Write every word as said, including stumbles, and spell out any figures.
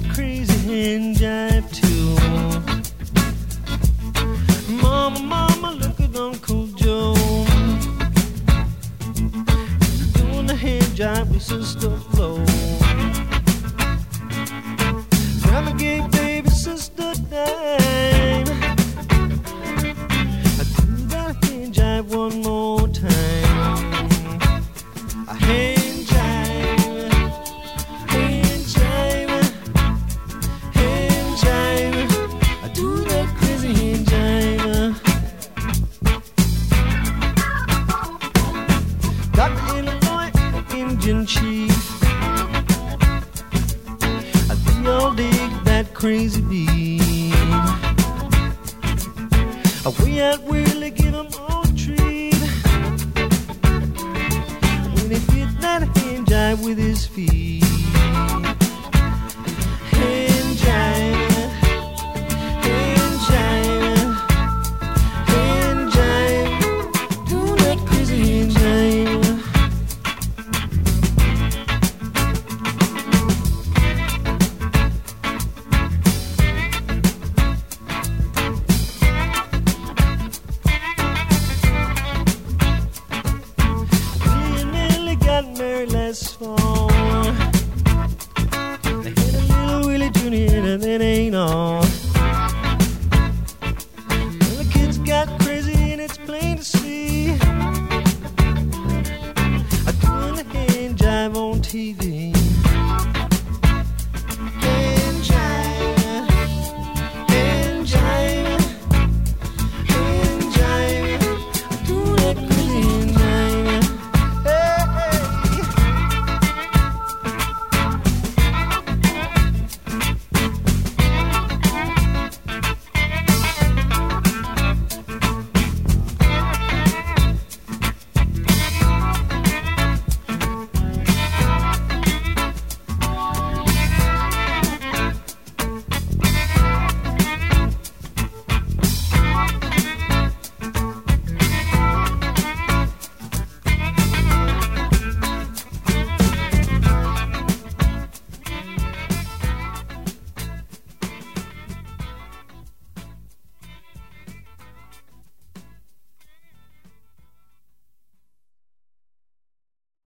crazy hand jive too. Mama, mama, look at Uncle Joe. He's doing the hand jive with Sister Flo. Grandma gave baby Sister Dime. I do that hand jive one more time. A hand jive, hand jive, hand jive. I do that crazy hand jive. Doctor Illinois, Indian chief. I do all dig that crazy beat. We out really give him all a treat. When he did that hand jive with his feet. Hand jive, hand jive, hand jive. Do that crazy hand jive. Married last fall. They had a little Willie Junior and that ain't all. Well, the kids got crazy and it's plain to see. I'm doing the hand jive on T V.